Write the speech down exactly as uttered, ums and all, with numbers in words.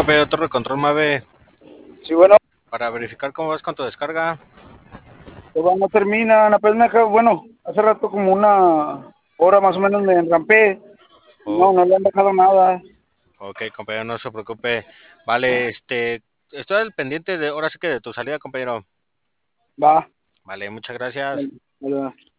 compañero Torre Control Mave, Sí, bueno, para verificar cómo vas con tu descarga. todavía no terminan, apenas me acabo- bueno, hace rato como una hora más o menos me enrampé. No, Oh, no le han dejado nada. ok, compañero, no se preocupe. Vale, este, estoy al pendiente de, ahora sí que de tu salida, compañero. Va. Vale, muchas gracias. Vale, vale.